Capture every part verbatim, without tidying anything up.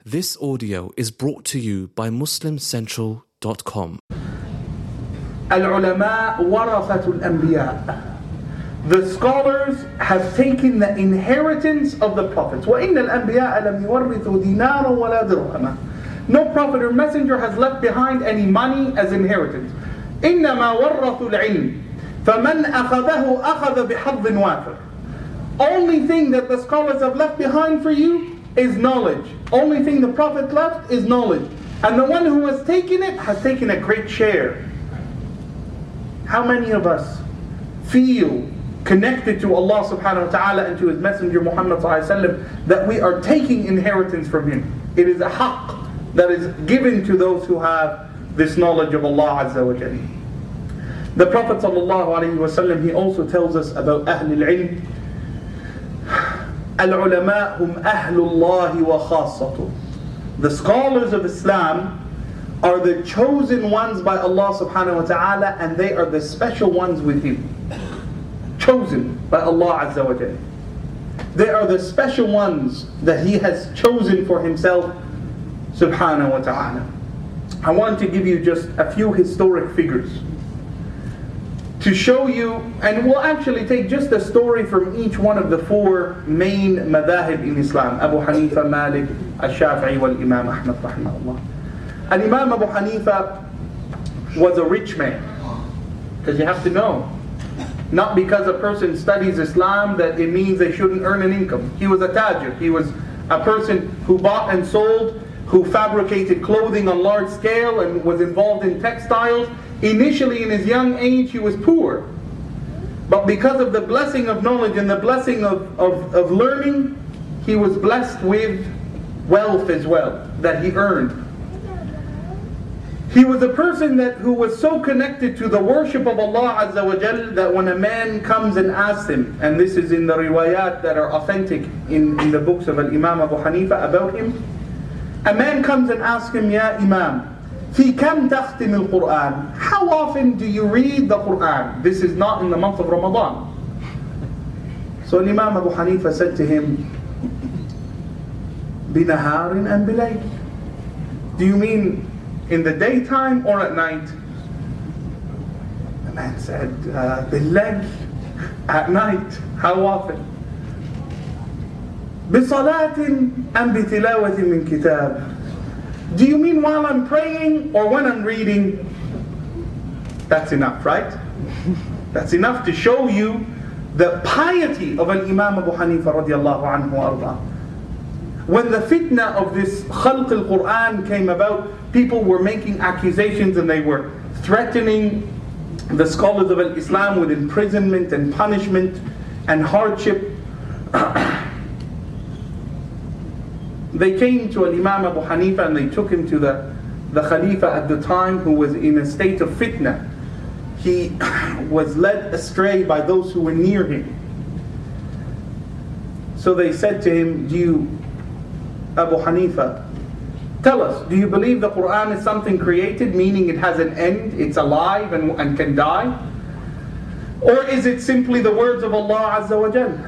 This audio is brought to you by Muslim Central dot com. Al-ulama warathatul anbiya. The scholars have taken the inheritance of the prophets. وَإِنَّ الْأَنْبِيَاءَ لَمْ يُوَرِّثُوا دِينَارًا وَلَا دِرْهَمًا. No prophet or messenger has left behind any money as inheritance. إِنَّمَا وَرَّثُوا الْعِلْمِ فَمَنْ أَخَذَهُ أَخَذَ بِحَظٍ وَافِرٍ. Only thing that the scholars have left behind for you is knowledge. Only thing the Prophet left is knowledge. And the one who has taken it has taken a great share. How many of us feel connected to Allah subhanahu wa ta'ala and to His Messenger Muhammad sallallahu alayhi wa sallam that we are taking inheritance from Him? It is a haqq that is given to those who have this knowledge of Allah azza wa jalla. The Prophet sallallahu alayhi wa sallam, he also tells us about Ahlul Ilm. Al-ulama hum ahlullahi wa khassatuh. The scholars of Islam are the chosen ones by Allah subhanahu wa ta'ala, and they are the special ones with Him. Chosen by Allah azza wa jalla. They are the special ones that He has chosen for Himself subhanahu wa ta'ala. I want to give you just a few historic figures to show you, and we'll actually take just a story from each one of the four main madhahib in Islam: Abu Hanifa, Malik, Al-Shafi'i, wal Imam Ahmad rahimahullah. And Imam Abu Hanifa was a rich man, because you have to know, not because a person studies Islam that it means they shouldn't earn an income. He was a tajir. He was a person who bought and sold, who fabricated clothing on large scale and was involved in textiles. Initially in his young age he was poor, but because of the blessing of knowledge and the blessing of, of, of learning, he was blessed with wealth as well that he earned. He was a person that who was so connected to the worship of Allah Azza wa Jal that when a man comes and asks him, and this is in the riwayat that are authentic in, in the books of Al-Imam Abu Hanifa about him, a man comes and asks him, Ya Imam, في كم تختم القرآن? How often do you read the Quran? This is not in the month of Ramadan. So Imam Abu Hanifa said to him, بنهار أم بليل? Do you mean in the daytime or at night? The man said, uh, بالليل, at night. How often? بصلاة أم بتلاوة من كتاب? Do you mean while I'm praying or when I'm reading? That's enough, right? That's enough to show you the piety of an Imam Abu Hanifa radiallahu anhu arda. When the fitna of this khalq al-Quran came about, people were making accusations and they were threatening the scholars of Islam with imprisonment and punishment and hardship. They came to Imam Abu Hanifa and they took him to the, the Khalifa at the time, who was in a state of fitna. He was led astray by those who were near him. So they said to him, do you, Abu Hanifa, tell us, do you believe the Quran is something created, meaning it has an end, it's alive and, and can die? Or is it simply the words of Allah Azza wa Jalla?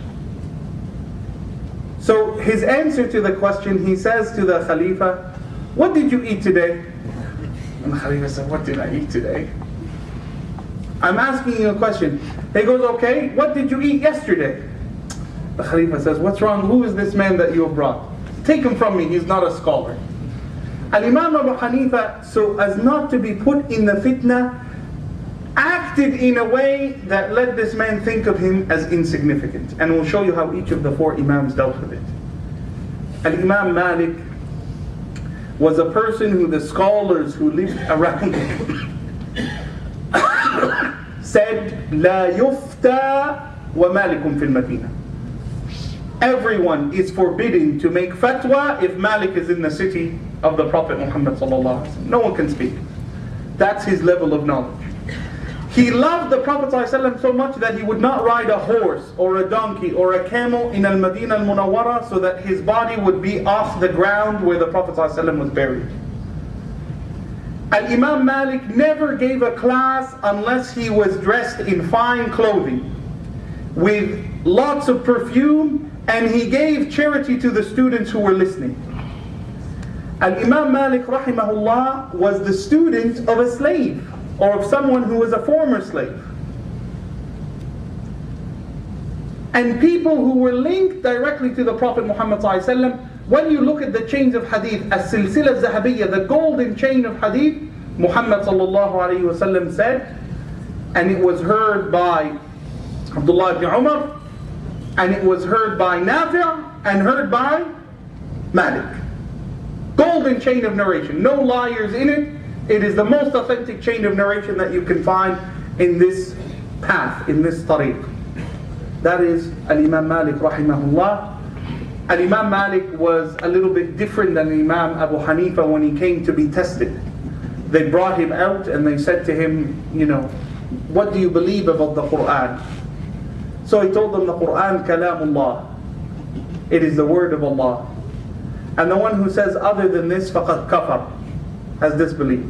So his answer to the question, he says to the Khalifa, what did you eat today? And the Khalifa said, what did I eat today? I'm asking you a question. He goes, okay, what did you eat yesterday? The Khalifa says, what's wrong? Who is this man that you have brought? Take him from me, he's not a scholar. Al-Imam Abu Hanifa, so as not to be put in the fitna, acted in a way that led this man think of him as insignificant. And we'll show you how each of the four Imams dealt with it. Al-Imam Malik was a person who the scholars who lived around him said, لا يفتى ومالك في المدينة. Everyone is forbidden to make fatwa if Malik is in the city of the Prophet Muhammad sallallahu alaihi wasallam. No one can speak. That's his level of knowledge. He loved the Prophet ﷺ so much that he would not ride a horse or a donkey or a camel in Al-Madinah Al-Munawwara so that his body would be off the ground where the Prophet ﷺ was buried. Al-Imam Malik never gave a class unless he was dressed in fine clothing with lots of perfume, and he gave charity to the students who were listening. Al-Imam Malik rahimahullah was the student of a slave, or of someone who was a former slave. And people who were linked directly to the Prophet Muhammad sallallahu alaihi wasallam, when you look at the chains of hadith, as-silsila zahabiyya, the golden chain of hadith, Muhammad sallallahu alaihi wasallam said, and it was heard by Abdullah ibn Umar, and it was heard by Nafi' and heard by Malik. Golden chain of narration, no liars in it. It is the most authentic chain of narration that you can find in this path, in this tariq. That is Al-Imam Malik rahimahullah. Al-Imam Malik was a little bit different than Imam Abu Hanifa when he came to be tested. They brought him out and they said to him, you know, what do you believe about the Quran? So he told them the Quran kalamullah. It is the word of Allah. And the one who says other than this, faqad kafar, has disbelieved.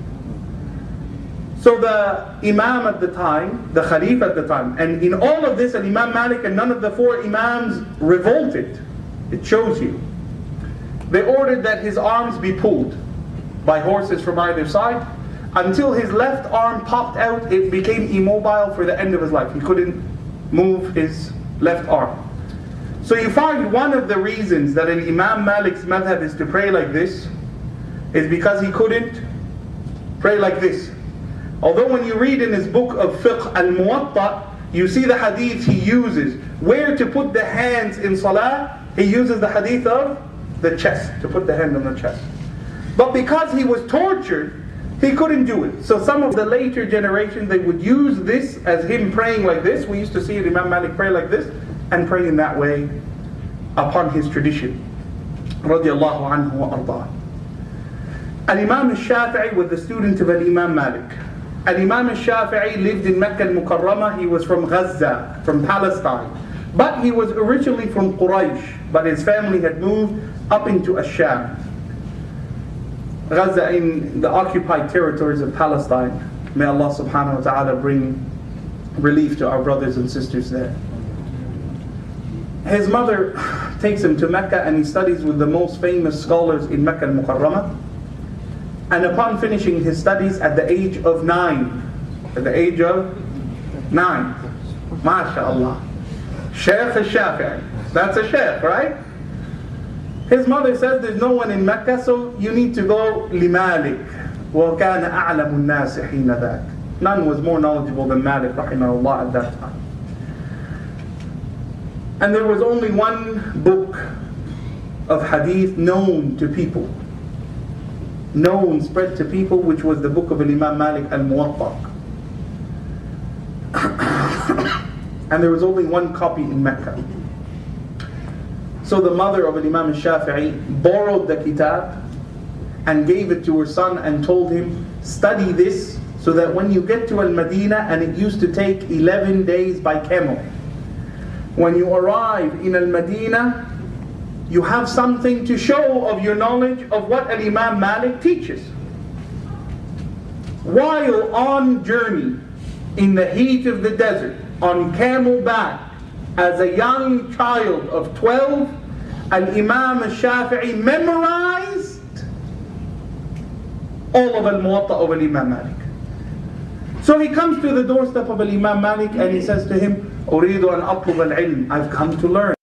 So the Imam at the time, the Khalif at the time, and in all of this, Imam Malik and none of the four Imams revolted. It shows you. They ordered that his arms be pulled by horses from either side until his left arm popped out. It became immobile for the end of his life. He couldn't move his left arm. So you find one of the reasons that an Imam Malik's madhab is to pray like this is because he couldn't pray like this. Although when you read in his book of fiqh al-Muwatta, you see the hadith he uses where to put the hands in salah. He uses the hadith of the chest, to put the hand on the chest. But because he was tortured, he couldn't do it. So some of the later generation, they would use this as him praying like this. We used to see Imam Malik pray like this and pray in that way upon his tradition. Radiallahu anhu wa ardah. Al-Imam al-Shafi'i was the student of Al-Imam Malik. Al-Imam al-Shafi'i lived in Mecca al-Mukarramah. He was from Gaza, from Palestine. But he was originally from Quraysh, but his family had moved up into Ash-Sham. Gaza in the occupied territories of Palestine. May Allah subhanahu wa ta'ala bring relief to our brothers and sisters there. His mother takes him to Mecca and he studies with the most famous scholars in Mecca al-Mukarramah. And upon finishing his studies at the age of nine, at the age of nine, MashaAllah, Shaykh al-Shafi'i, that's a shaykh, right? His mother says there's no one in Mecca, so you need to go لِمَالِكَ وَكَانَ أَعْلَمُ النَّاسِ حِينَ ذَاكَ. None was more knowledgeable than Malik rahimahullah at that time. And there was only one book of hadith known to people, known, spread to people, which was the book of Imam Malik al-Muwatta. And there was only one copy in Mecca. So the mother of Imam al-Shafi'i borrowed the kitab and gave it to her son and told him, study this so that when you get to Al-Madinah, and it used to take eleven days by camel, when you arrive in Al-Madinah, you have something to show of your knowledge of what Al-Imam Malik teaches. While on journey, in the heat of the desert, on camel back, as a young child of twelve, Al-Imam al-Shafi'i memorized all of Al-Muwatta of Al-Imam Malik. So he comes to the doorstep of Al-Imam Malik and he says to him, أريد أن أطلب العلم, I've come to learn.